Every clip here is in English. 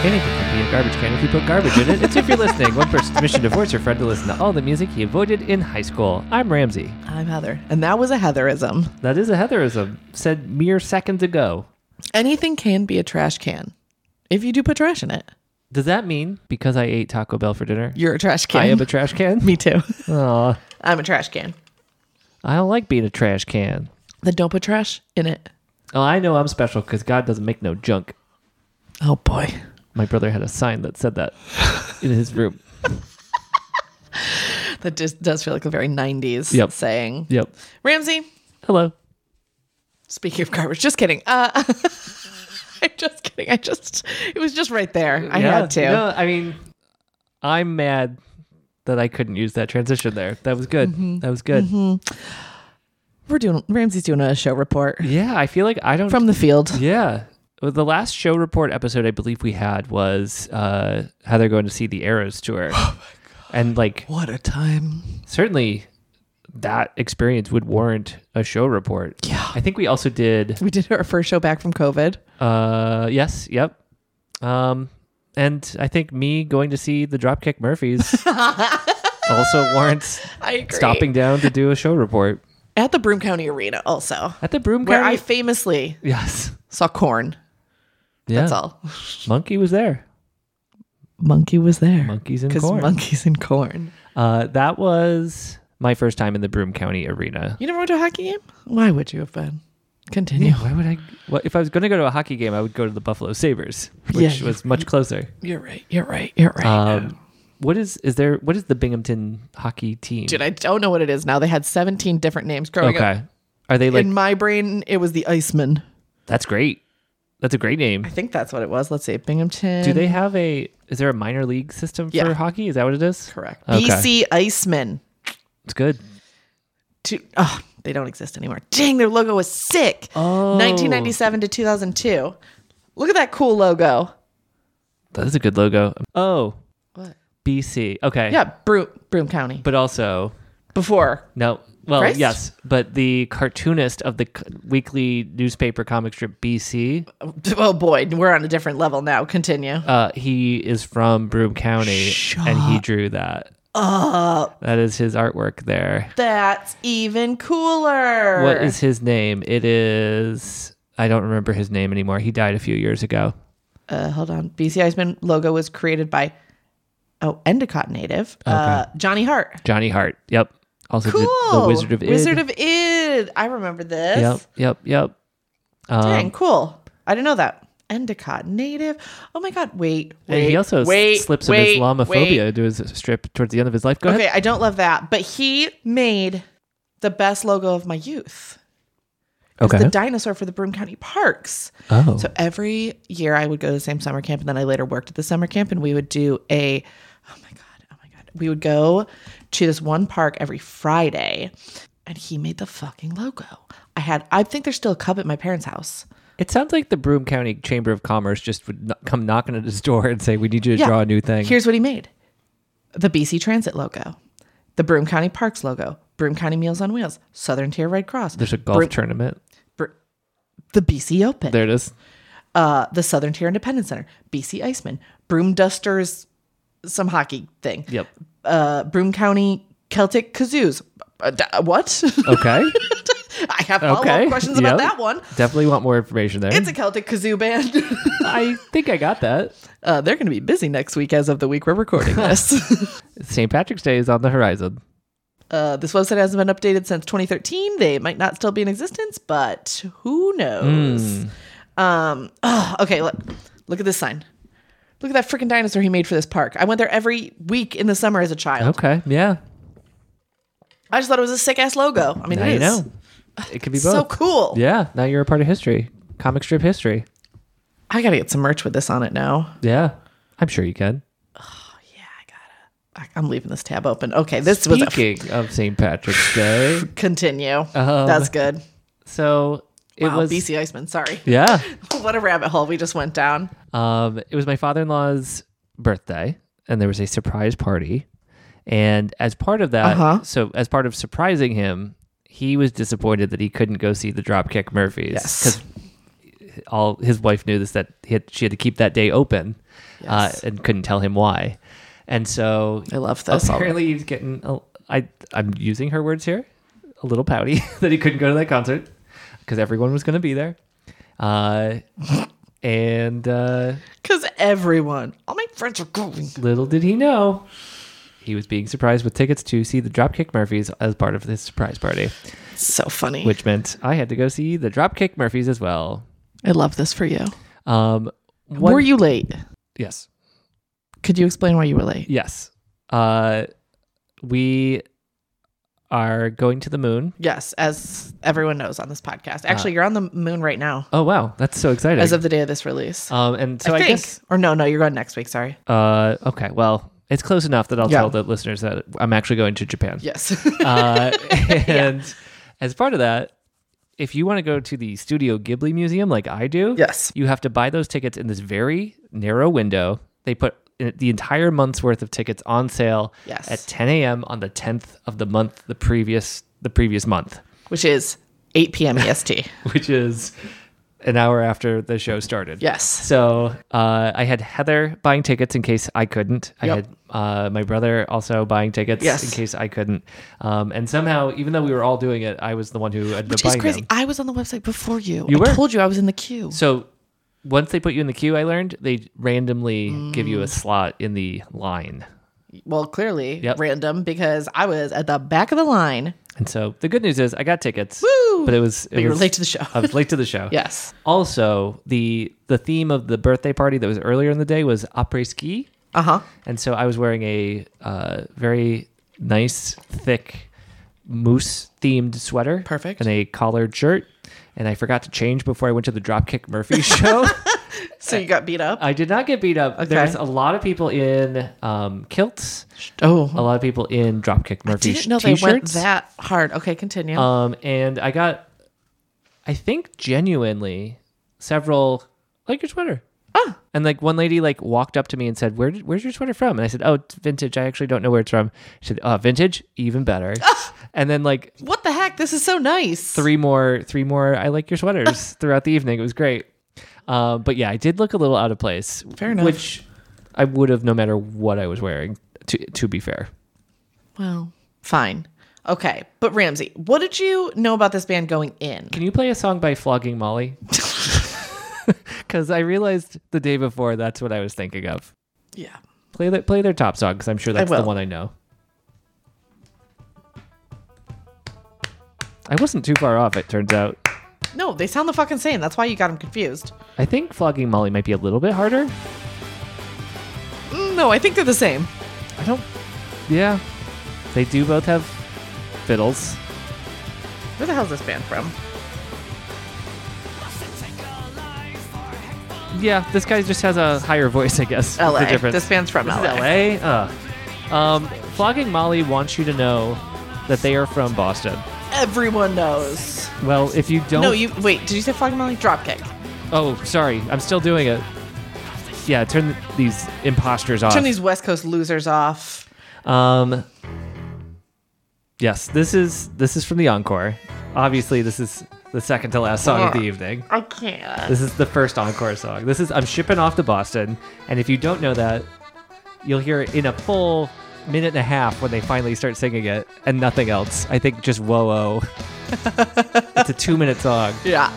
Anything can be a garbage can if you put garbage in it. It's If You're Listening, one person's mission to force your friend to listen to all the music he avoided in high school. I'm Ramsey. I'm Heather. And that was a Heatherism. That is a Heatherism, said mere seconds ago. Anything can be a trash can if you do put trash in it. Does that mean because I ate Taco Bell for dinner, You're a trash can. I am a trash can? Me too. Aw, I'm a trash can. I don't like being a trash can. Then don't put trash in it. Oh, I know I'm special because God doesn't make no junk. Oh boy. My brother had a sign that said that in his room. That just does feel like a very 90s Yep. saying. Yep. Ramsey, Hello. speaking of garbage, just kidding. I'm just kidding. It was just right there. I had to. No, I mean, I'm mad that I couldn't use that transition there. That was good. Mm-hmm. That was good. Ramsey's doing a show report Yeah, I feel like I don't... from the field. Yeah. Well, the last show report episode I believe we had was Heather going to see the Arrows tour. Oh, my God. And, like... What a time. Certainly that experience would warrant a show report. Yeah. I think we also did... We did our first show back from COVID. Yes, yep. And I think me going to see the Dropkick Murphys also warrants I agree. stopping down to do a show report. At the Broome County Arena also. At the Broome Where County... I famously Yes. saw Korn. Yeah. That's all. Monkey was there. Monkey was there. Monkeys in Because corn. monkeys in corn. That was my first time in the Broome County Arena. You never went to a hockey game? Why would you have been? Continue. Why would I? Well, if I was going to go to a hockey game, I would go to the Buffalo Sabres, which Yeah, was much closer. You're right. What is the Binghamton hockey team? Dude, I don't know what it is now. They had 17 different names growing up. Okay. Are they like... In my brain, it was the Icemen. That's great. That's a great name. I think that's what it was. Let's see. Binghamton. Do they have is there a minor league system for hockey? Is that what it is? Correct. Okay. BC Icemen. It's good. They don't exist anymore. Dang, their logo was sick. Oh. 1997 to 2002. Look at that cool logo. That is a good logo. Oh, What? BC. Okay. Yeah, Broome County. But also... Before. No. Well, Christ? yes, but the cartoonist of the weekly newspaper comic strip BC, Oh boy, we're on a different level now. Continue. he is from Broome County, and he drew that. That is his artwork there. That's even cooler. What is his name? It is... I don't remember his name anymore. He died a few years ago. Hold on. BC Iceman logo was created by Endicott native Johnny Hart. Johnny Hart. Yep. Also Cool. did The Wizard of Id. Wizard of Id. I remember this. Yep. Dang, cool. I didn't know that. Endicott native. Oh my God. Wait. And he also slips some Islamophobia into his strip towards the end of his life. Go ahead. Okay, I don't love that, but he made the best logo of my youth. It's the dinosaur for the Broome County Parks. Oh. So every year I would go to the same summer camp, and then I later worked at the summer camp, and we would do oh my God. We would go to this one park every Friday, and he made the fucking logo. I think there's still a cup at my parents' house. It sounds like the Broome County Chamber of Commerce just would come knocking at his door and say, we need you to draw a new thing. Here's what he made. The BC Transit logo, the Broome County Parks logo, Broome County Meals on Wheels, Southern Tier Red Cross. There's a golf tournament. The BC Open. There it is. The Southern Tier Independence Center, BC Iceman, Broome Dusters, some hockey thing. Yep. Broome County Celtic Kazoos. What? Okay. I have follow-up questions about that one. Definitely want more information there. It's a Celtic kazoo band. I think I got that. They're going to be busy next week as of the week we're recording this. St. Patrick's Day is on the horizon. This website hasn't been updated since 2013. They might not still be in existence, but who knows? Okay, look at this sign. Look at that freaking dinosaur he made for this park. I went there every week in the summer as a child. Okay, yeah. I just thought it was a sick-ass logo. I mean, now it is. You know. It could be both. So cool. Yeah, now you're a part of history. Comic strip history. I got to get some merch with this on it now. Yeah, I'm sure you can. I'm leaving this tab open. Okay, this was Speaking of St. Patrick's Day. Continue. That's good. So it was BC Iceman. Sorry. Yeah. What a rabbit hole we just went down. It was my father-in-law's birthday, and there was a surprise party. And as part of that, so as part of surprising him, he was disappointed that he couldn't go see the Dropkick Murphys. Yes. Because all his wife knew this, that she had to keep that day open, Yes. and couldn't tell him why. And so I love this. apparently he's getting, I'm using her words here, a little pouty that he couldn't go to that concert because everyone was going to be there. And Because everyone, all my friends are going. little did he know, he was being surprised with tickets to see the Dropkick Murphys as part of this surprise party, So funny. which meant I had to go see the Dropkick Murphys as well. I love this for you. What- Were you late? Yes. Could you explain why you were late? Yes. We are going to the moon. Yes, as everyone knows on this podcast. Actually, you're on the moon right now, Oh, wow. That's so exciting. as of the day of this release. And so I think. guess, Or no, you're going next week. Sorry. okay, well, it's close enough that I'll Yeah. tell the listeners that I'm actually going to Japan. Yes. And as part of that, if you want to go to the Studio Ghibli Museum like I do, Yes. you have to buy those tickets in this very narrow window. They put the entire month's worth of tickets on sale Yes. at 10 a.m. on the 10th of the month, the previous month, Which is 8 p.m. EST. which is an hour after the show started. Yes. So I had Heather buying tickets in case I couldn't. I Yep. had my brother also buying tickets Yes. in case I couldn't. And somehow, even though we were all doing it, I was the one who ended Which up is buying crazy. them. I was on the website before you. You I were? told you I was in the queue. So once they put you in the queue, I learned they randomly give you a slot in the line. Well, clearly Yep. random because I was at the back of the line. And so the good news is I got tickets. Woo! But you were late to the show. I was late to the show. Yes. Also, the theme of the birthday party that was earlier in the day was après ski. Uh-huh. And so I was wearing a very nice, thick moose-themed sweater. Perfect. And a collared shirt. And I forgot to change before I went to the Dropkick Murphys show. So you got beat up? I did not get beat up. Okay. There's a lot of people in kilts. Oh. A lot of people in Dropkick Murphys Didn't know t-shirts. they went that hard. Okay, continue. And I got, I think genuinely, several, like your sweater. Oh. And like one lady like walked up to me and said, where's your sweater from? And I said, oh, it's vintage. I actually don't know where it's from. She said, oh, vintage? Even better. And then like What the heck? This is so nice. three more I like your sweaters throughout the evening. It was great. But yeah, I did look a little out of place. Fair enough. Which I would have no matter what I was wearing, to be fair. Well, fine. Okay. But Ramsey, what did you know about this band going in? Can you play a song by Flogging Molly? Because I realized the day before that's what I was thinking of. Yeah. Play their top song because I'm sure that's the will. one I know. I wasn't too far off, it turns out. No, they sound the fucking same. That's why you got them confused. I think Flogging Molly might be a little bit harder. No, I think they're the same. I don't... Yeah. They do both have fiddles. Where the hell's this band from? Yeah, this guy just has a higher voice, I guess. That's LA. the difference. This band's from This LA. is LA? Flogging Molly wants you to know that they are from Boston. Everyone knows. Well, if you don't... No, you wait. Did you say Flogging Molly? Dropkick. Oh, sorry. I'm still doing it. Yeah, turn these imposters off. Turn these West Coast losers off. Yes, this is from the encore. Obviously, this is the second to last song of the evening. I can't. This is the first encore song. This is I'm Shipping Off to Boston, and if you don't know that, you'll hear it in a full minute and a half when they finally start singing it, and nothing else. I think just whoa. It's a 2-minute song. Yeah.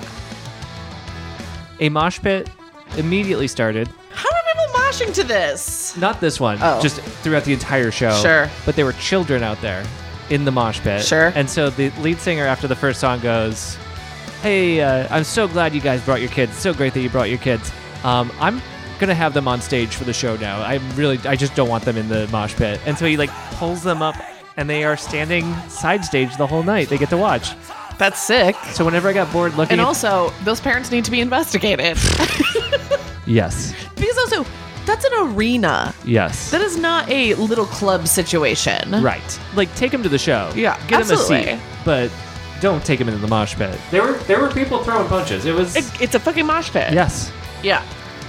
A mosh pit immediately started. How are people moshing to this? Not this one, Oh. just throughout the entire show. Sure. But there were children out there in the mosh pit. Sure. And so the lead singer after the first song goes, hey, I'm so glad you guys brought your kids. It's so great that you brought your kids. I'm going to have them on stage for the show now. I just don't want them in the mosh pit. And so he like pulls them up and they are standing side stage the whole night. They get to watch. That's sick. So whenever I got bored looking And at... also, those parents need to be investigated. Yes. Because also, that's an arena. Yes. That is not a little club situation. Right. Like, take them to the show. Yeah, Get absolutely. them a seat. But don't take them into the mosh pit. There were people throwing punches. It was... It's a fucking mosh pit. Yes. Yeah.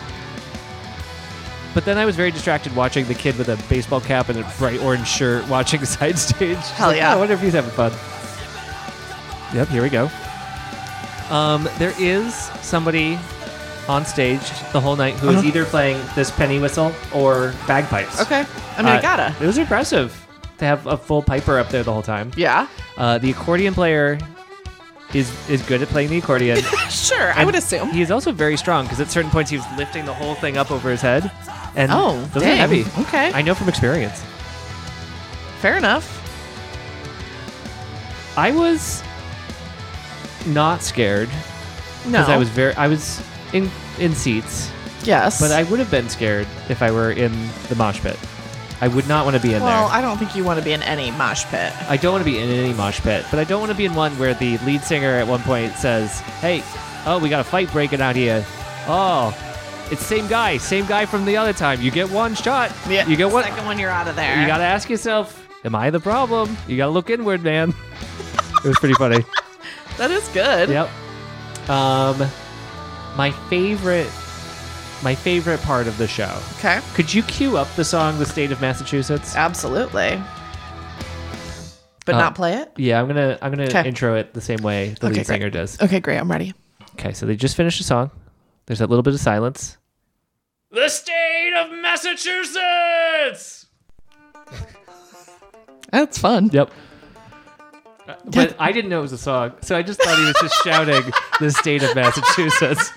But then I was very distracted watching the kid with a baseball cap and a bright orange shirt watching side stage. Hell Like, yeah. I wonder if he's having fun. Yep, here we go. There is somebody on stage the whole night who was either playing this penny whistle or bagpipes. Okay. I mean, I gotta. It was impressive to have a full piper up there the whole time. Yeah. The accordion player is good at playing the accordion. Sure, I would assume. He is also very strong because at certain points he was lifting the whole thing up over his head. And those are dang. heavy. Okay. I know from experience. Fair enough. I was not scared No. because I was in seats, Yes. but I would have been scared if I were in the mosh pit. I would not want to be in Well, there. I don't think you want to be in any mosh pit. I don't want to be in any mosh pit, but I don't want to be in one where the lead singer at one point says, "Hey, we got a fight breaking out here. Oh, it's same guy from the other time. You get one shot. Yeah. You get one. Second one, you're out of there. You got to ask yourself, am I the problem? You got to look inward, man." It was pretty funny. That is good. Yep. My favorite part of the show. Okay. Could you cue up the song "The State of Massachusetts"? Absolutely. But not play it? Yeah, I'm gonna 'Kay. intro it the same way the Okay, lead singer great. does. Okay, great. I'm ready. Okay, so they just finished a song. There's that little bit of silence. The state of Massachusetts. That's fun. Yep. But I didn't know it was a song, so I just thought he was just shouting the state of Massachusetts.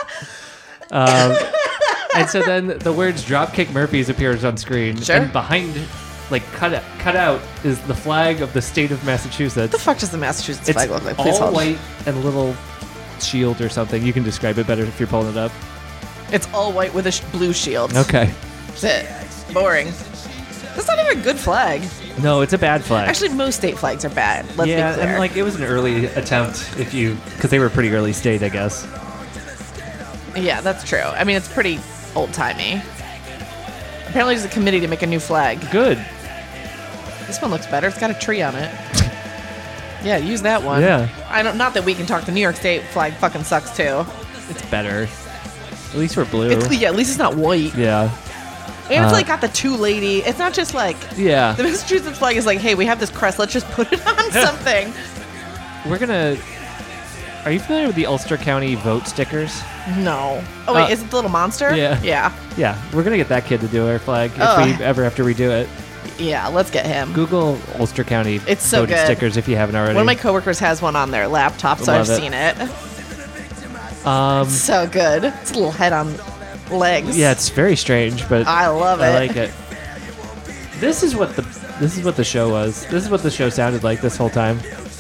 And so then the words "Dropkick Murphys" appears on screen, Sure. and behind, like cut out, is the flag of the state of Massachusetts. What the fuck does the Massachusetts It's flag look like? Please all hold. white and a little shield or something. You can describe it better if you're pulling it up. It's all white with a blue shield. Okay. That's it. Boring. That's not even a good flag. No, it's a bad flag. Actually, most state flags are bad. Let's be yeah, clear. and like it was an early attempt, because they were pretty early state, I guess. Yeah, that's true. I mean, it's pretty old-timey. Apparently, there's a committee to make a new flag. Good. This one looks better. It's got a tree on it. Yeah, use that one. Yeah. Not that we can talk. The New York State flag fucking sucks too. It's better. At least we're blue. At least it's not white. Yeah. And it's like got the two lady. It's not just like Yeah. the Massachusetts flag is like, hey, we have this crest. Let's just put it on something. We're gonna. Are you familiar with the Ulster County vote stickers? No. Oh wait, is it the little monster? Yeah. Yeah. Yeah, we're gonna get that kid to do our flag if Ugh. we ever have to redo it. Yeah. Let's get him. Google Ulster County It's so voted good. stickers if you haven't already. One of my coworkers has one on their laptop, so I've Love it. seen it. Um, So good. It's a little head on legs. yeah, it's very strange, but I love I it. like it. This is what the show was. This is what the show sounded like this whole time.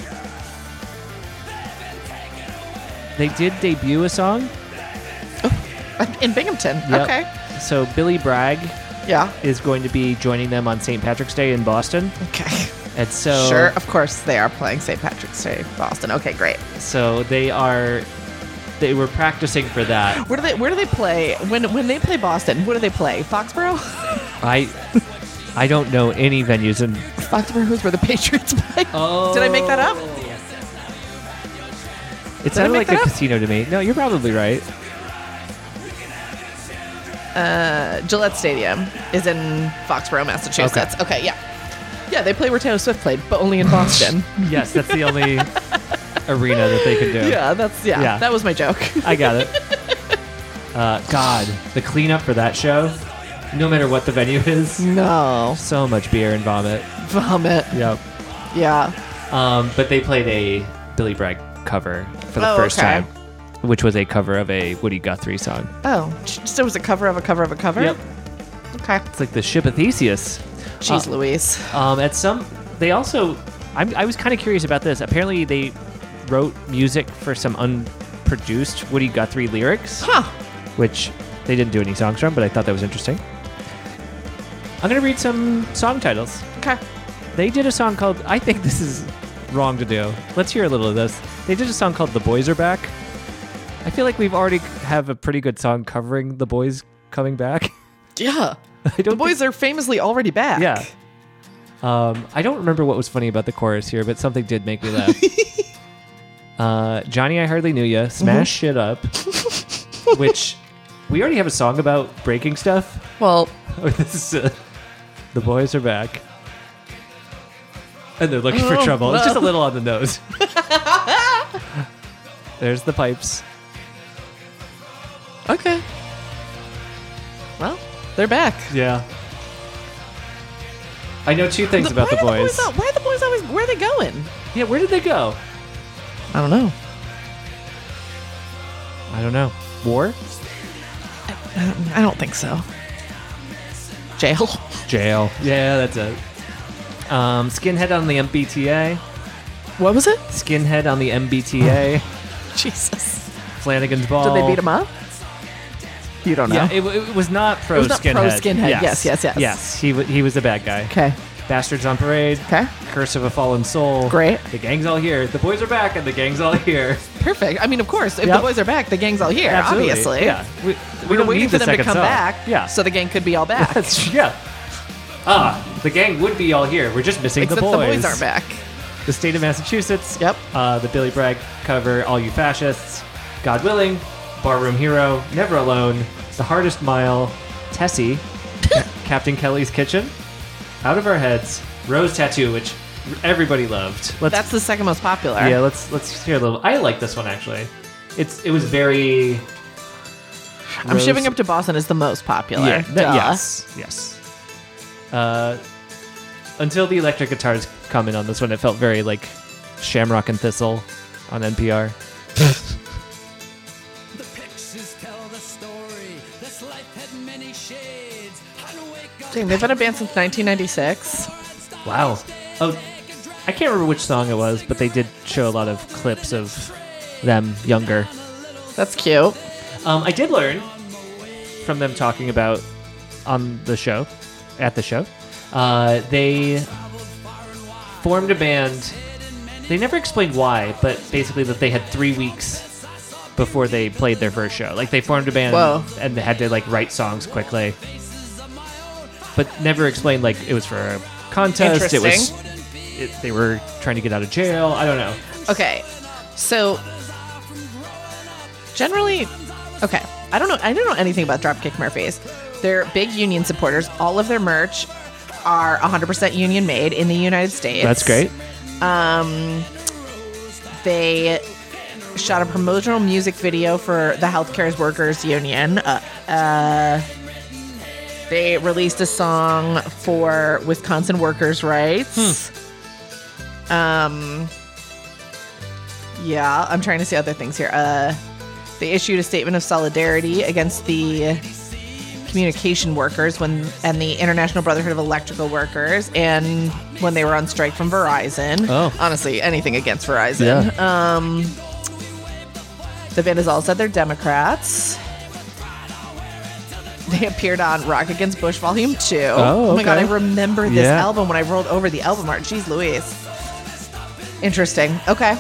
They did debut a song. In Binghamton. Yep. Okay. So Billy Bragg Yeah. is going to be joining them on St. Patrick's Day in Boston. Okay. And so Sure. Of course, they are playing St. Patrick's Day, Boston. Okay, great. So they were practicing for that. Where do they play when they play Boston? Where do they play? Foxborough. I don't know any venues in. Foxborough is where the Patriots play. Oh, Did I make that up? It sounded make like a that up? casino to me. No, you're probably right. Gillette Stadium is in Foxborough, Massachusetts. Okay, yeah. Yeah, they play where Taylor Swift played, but only in Boston. Yes, that's the only arena that they can do. Yeah, Yeah. that was my joke. I got it. God, the cleanup for that show, no matter what the venue is, No. so much beer and vomit. Vomit. Yep. Yeah. But they played a Billy Bragg cover for the first okay. time, which was a cover of a Woody Guthrie song. Oh, so it was a cover of a cover of a cover? Yep. Okay. It's like the Ship of Theseus. Jeez Louise. I was kind of curious about this. Apparently, they wrote music for some unproduced Woody Guthrie lyrics, Huh. which they didn't do any songs from, but I thought that was interesting. I'm going to read some song titles. Okay. They did a song called, I think this is wrong to do. Let's hear a little of this. They did a song called The Boys Are Back. I feel like we've already have a pretty good song covering the boys coming back. Yeah. I don't The boys are famously already back. Yeah. I don't remember what was funny about the chorus here, but something did make me laugh. Johnny, I Hardly Knew Ya, Smash Shit Up, which we already have a song about breaking stuff. Well, This is The Boys Are Back. And they're looking for Oh, trouble. It's no. just a little on the nose. There's the pipes. Okay. Well, they're back. Yeah. I know two things about the boys. Why are the boys always... Where are they going? Yeah, where did they go? I don't know. I don't know. War? I don't think so. Jail. Jail. Yeah, that's it. Skinhead on the MBTA. What was it? Skinhead on the MBTA. Jesus. Flanagan's Ball. Did they beat him up? You don't know. Yeah, it was not pro It was not Skinhead. pro Skinhead. Yes. Yes, he was the bad guy. Okay. Bastards on Parade. Okay. Curse of a Fallen Soul. Great. The gang's all here. The boys are back, and the gang's all here. Perfect. I mean, of course, if Yep. the boys are back, the gang's all here, Absolutely. obviously. Yeah. We We're don't waiting need for the them to second come song. back Yeah. so the gang could be all back. Yeah. The gang would be all here. We're just missing Except the boys. the boys aren't back. The state of Massachusetts. Yep. The Billy Bragg cover, All You Fascists. God Willing. Barroom Hero. Never Alone. The Hardest Mile. Tessie. Captain Kelly's Kitchen. Out of Our Heads. Rose Tattoo, which everybody loved. That's the second most popular. Yeah, let's hear a little. I like this one actually. It was very. I'm Shiving Up to Boston is the most popular. Yeah. Duh. Yes. Until the electric guitars come in on this one, it felt very like Shamrock and Thistle on NPR. The pictures tell the story. This life had many shades. Dang, they've been a band since 1996. Wow. Oh, I can't remember which song it was, but they did show a lot of clips of them younger. That's cute. I did learn from them talking about on the show, at the show, they formed a band. They never explained why, but basically that they had 3 weeks before they played their first show. Like they formed a band Whoa. and they had to like write songs quickly, but never explained like it was for a contest. It was they were trying to get out of jail. I don't know. Okay, so generally, okay, I don't know anything about Dropkick Murphys. They're big union supporters. All of their merch are 100% union made in the United States. That's great. They shot a promotional music video for the Healthcare Workers Union. They released a song for Wisconsin workers' rights. Yeah, I'm trying to see other things here. They issued a statement of solidarity against the communication workers and the International Brotherhood of Electrical Workers, and when they were on strike from Verizon. Oh. Honestly, anything against Verizon. Yeah. The band has all said they're Democrats. They appeared on Rock Against Bush Volume 2. Oh, my God, okay. I remember this Yeah. album when I rolled over the album art. Jeez Louise. Interesting. Okay.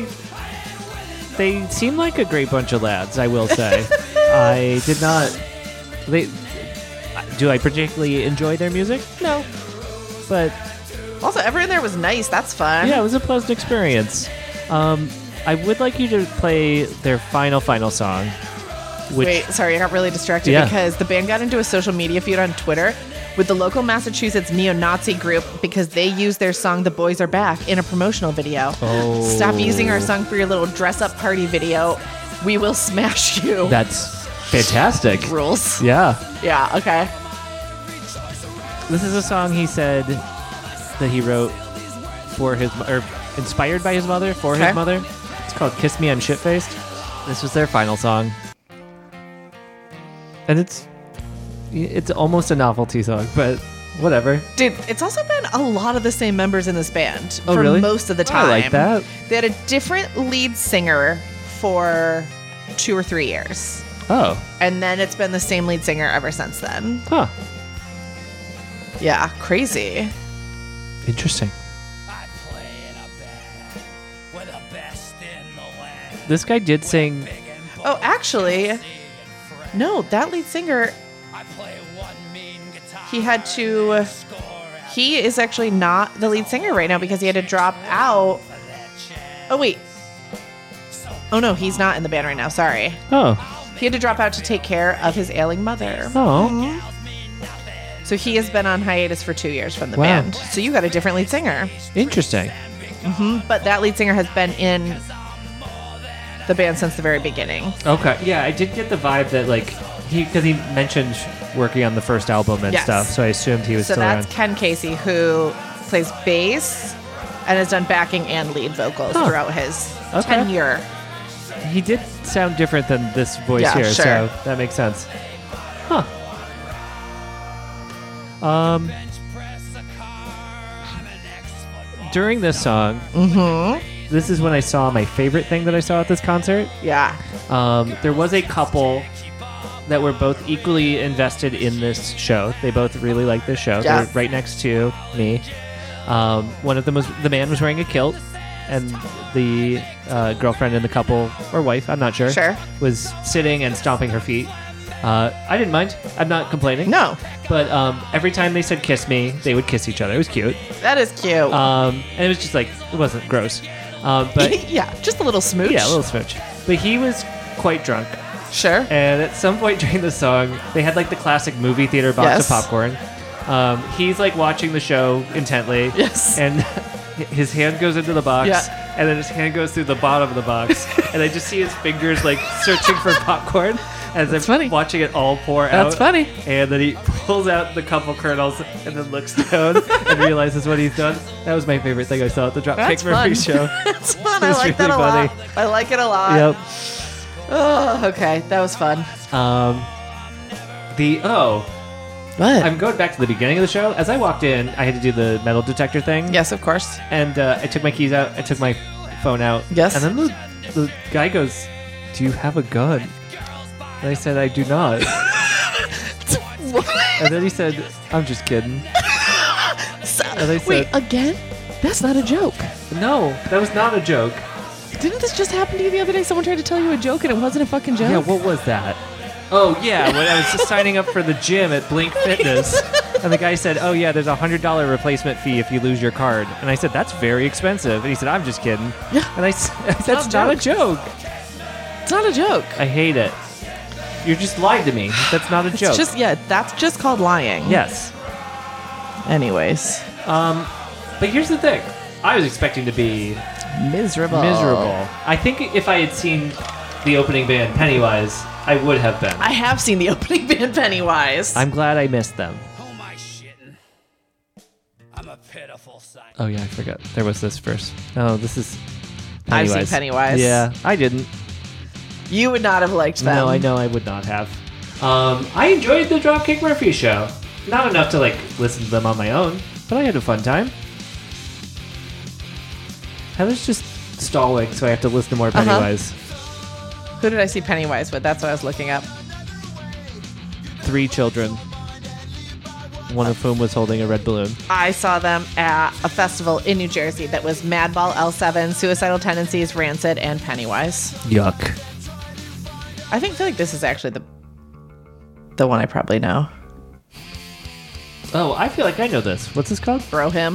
They seem like a great bunch of lads, I will say. I did not. Do I particularly enjoy their music? No. But Also, everyone there was nice. That's fun. yeah, it was a pleasant experience. I would like you to play their final song. Which, Wait, sorry, I got really distracted Yeah. because the band got into a social media feud on Twitter with the local Massachusetts neo-Nazi group because they used their song "The Boys Are Back" in a promotional video. Oh. Stop using our song for your little dress-up party video. We will smash you. That's fantastic. Rules. Yeah. Yeah. Okay. This is a song he said that he wrote for his, or inspired by his mother, for Okay. his mother. It's called "Kiss Me, I'm Shit-Faced." This was their final song. And it's almost a novelty song, but whatever. Dude, it's also been a lot of the same members in this band Oh, for really? most of the time. I like that. They had a different lead singer for 2 or 3 years. Oh. And then it's been the same lead singer ever since then. Huh. Yeah, crazy. Interesting. I play in a band with the best in the land. This guy did sing. Oh, actually, no, that lead singer, I play one mean guitar. he had to, he is actually not the lead singer right now because he had to drop out. Oh, wait. Oh, no, he's not in the band right now. Sorry. Oh. He had to drop out to take care of his ailing mother. Oh. So he has been on hiatus for 2 years from the Wow. band. So you got a different lead singer. Interesting. But that lead singer has been in the band since the very beginning. Okay. Yeah, I did get the vibe that like because he mentioned working on the first album and Yes. stuff, so I assumed he was So still that's around. Ken Casey, who plays bass and has done backing and lead vocals Huh. throughout his Okay. tenure. He did sound different than this voice Yeah, here, sure. so that makes sense. Huh. During this song, this is when I saw my favorite thing that I saw at this concert. Yeah. There was a couple that were both equally invested in this show. They both really liked this show. Yeah. They're right next to me. One of them was the man was wearing a kilt, and the girlfriend in the couple or wife, I'm not sure, Sure. was sitting and stomping her feet. I didn't mind. I'm not complaining. No, But every time they said "kiss me," they would kiss each other. It was cute. that is cute. And it was just like it wasn't gross. But yeah, just a little smooch. yeah, a little smooch. But he was quite drunk. Sure. And at some point during the song, they had like the classic movie theater box Yes. of popcorn. He's like watching the show intently. Yes. And his hand goes into the box. Yeah. And then his hand goes through the bottom of the box. And I just see his fingers like searching for popcorn as That's I'm funny. watching it all pour out. That's funny. And then he pulls out the couple kernels and then looks down and realizes what he's done. That was my favorite thing I saw at the Dropkick That's Murphy fun. show. That's fun. It I was like that really a lot. funny. I like it a lot. Yep. Oh, okay. That was fun. What? I'm going back to the beginning of the show. As I walked in, I had to do the metal detector thing. Yes, of course. And I took my keys out. I took my phone out. Yes. And then the guy goes, "Do you have a gun?" And I said, "I do not." And then he said, "I'm just kidding." And I Wait, said, again? That's not a joke. "No, that was not a joke." Didn't this just happen to you the other day? Someone tried to tell you a joke and it wasn't a fucking joke? Yeah, what was that? Oh, yeah, when I was just signing up for the gym at Blink Fitness. And the guy said, "Oh, yeah, there's a $100 replacement fee if you lose your card." And I said, "That's very expensive." And he said, "I'm just kidding." Yeah. And I said, "That's not a joke." It's not a joke. I hate it. You just lied to me. That's not a It's joke. just, yeah, that's just called lying. Yes. Anyways. But here's the thing. I was expecting to be Miserable. miserable. I think if I had seen the opening band, Pennywise, I would have been. I have seen the opening band Pennywise. I'm glad I missed them. Who am I shitting? I'm a pitiful sight. Oh, yeah, I forgot. There was this first. Oh, this is I've Pennywise. seen Pennywise. Yeah, I didn't. You would not have liked them. No, I know I would not have. I enjoyed the Dropkick Murphy show. Not enough to like listen to them on my own, but I had a fun time. Heather's just stalling, so I have to listen to more Pennywise. Who did I see Pennywise with? That's what I was looking up. 3 children, one of whom was holding a red balloon. I saw them at a festival in New Jersey that was Madball, L7, Suicidal Tendencies, Rancid, and Pennywise. Yuck. I feel like this is actually the one I probably know. Oh, I feel like I know this. What's this called? Bro Him.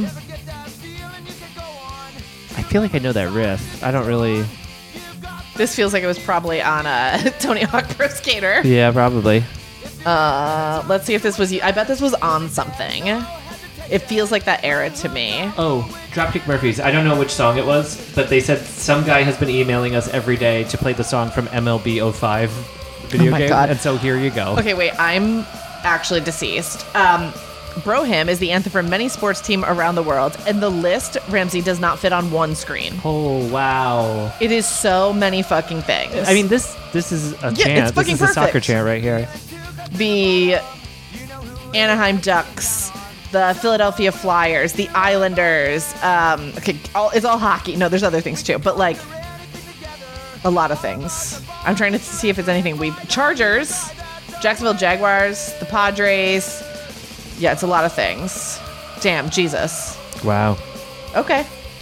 I feel like I know that riff. I don't really... This feels like it was probably on Tony Hawk Pro Skater. Yeah, probably. Let's see if this was... I bet this was on something. It feels like that era to me. Oh, Dropkick Murphys. I don't know which song it was, but they said some guy has been emailing us every day to play the song from MLB 05 video Oh my game. God. And so here you go. Okay, wait. I'm actually deceased. Bro Him is the anthem for many sports teams around the world, and the list, Ramsey, does not fit on one screen. Oh, wow. It is so many fucking things. I mean, this is a Yeah, chant. it's fucking This is a soccer perfect. chant right here. The Anaheim Ducks, the Philadelphia Flyers, the Islanders. It's all hockey. No, there's other things too, but like a lot of things. I'm trying to see if it's anything Chargers, Jacksonville Jaguars, the Padres. Yeah, it's a lot of things. Damn, Jesus. Wow. Okay.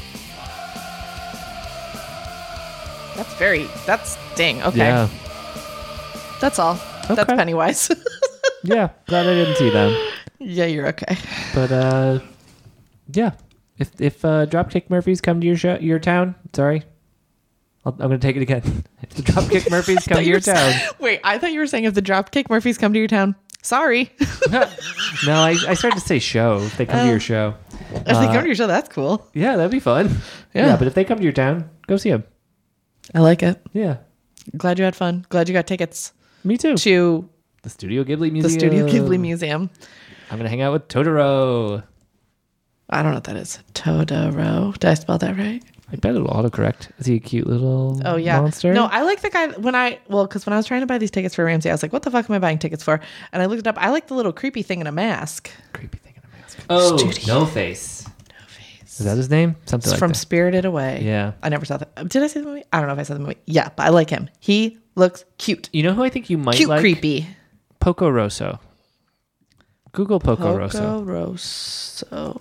Dang. Okay. Yeah. That's all. That's Okay. Pennywise. Yeah. Glad I didn't see them. Yeah, you're okay. But, yeah. If Dropkick Murphys come to your town, sorry. I'm going to take it again. If the Dropkick Murphys come to your town. Wait, I thought you were saying if the Dropkick Murphys come to your town. Sorry. No, I started to say show. If they come to your show. If they come to your show, that's cool. Yeah, that'd be fun. Yeah. But if they come to your town, go see them. I like it. Yeah. Glad you had fun. Glad you got tickets Me too. to The Studio Ghibli Museum. the Studio Ghibli Museum. I'm going to hang out with Totoro. I don't know what that is. Totoro. Did I spell that right? I bet it'll autocorrect. Is he a cute little monster? No, I like the guy because when I was trying to buy these tickets for Ramsey, I was like, what the fuck am I buying tickets for? And I looked it up. I like the little creepy thing in a mask. Creepy thing in a mask. Oh, Studio. No Face. Is that his name? Something It's like from that. Spirited Away. Yeah. I never saw that. Did I see the movie? I don't know if I saw the movie. Yeah, but I like him. He looks cute. You know who I think you might Cute, like? creepy. Poco Rosso. Google Poco Rosso. Poco Rosso.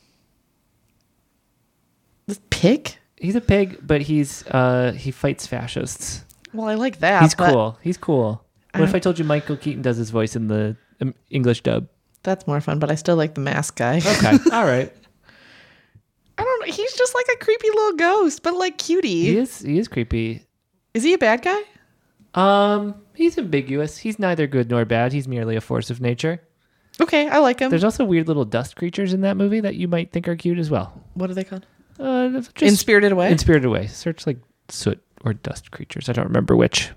This pig? He's a pig, but he fights fascists. Well, I like that. He's but cool. He's cool. What if I told you Michael Keaton does his voice in the English dub? That's more fun, but I still like the mask guy. Okay. All right. I don't know. He's just like a creepy little ghost, but like cutie. He is creepy. Is he a bad guy? He's ambiguous. He's neither good nor bad. He's merely a force of nature. Okay, I like him. There's also weird little dust creatures in that movie that you might think are cute as well. What are they called? Just In Spirited Away? In Spirited Away. Search like soot or dust creatures. I don't remember which.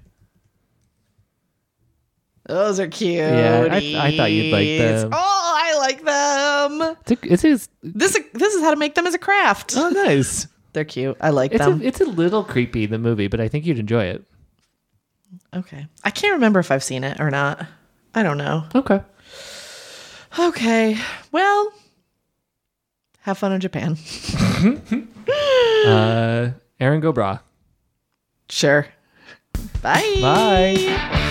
Those are cute. Yeah, I thought you'd like them. Oh, I like them. This is This is how to make them as a craft. oh nice. They're cute. I like them. It's a little creepy, the movie, but I think you'd enjoy it. Okay. I can't remember if I've seen it or not. I don't know. Okay. Okay. Well, have fun in Japan. Aaron Go Bra. Sure. Bye. Bye.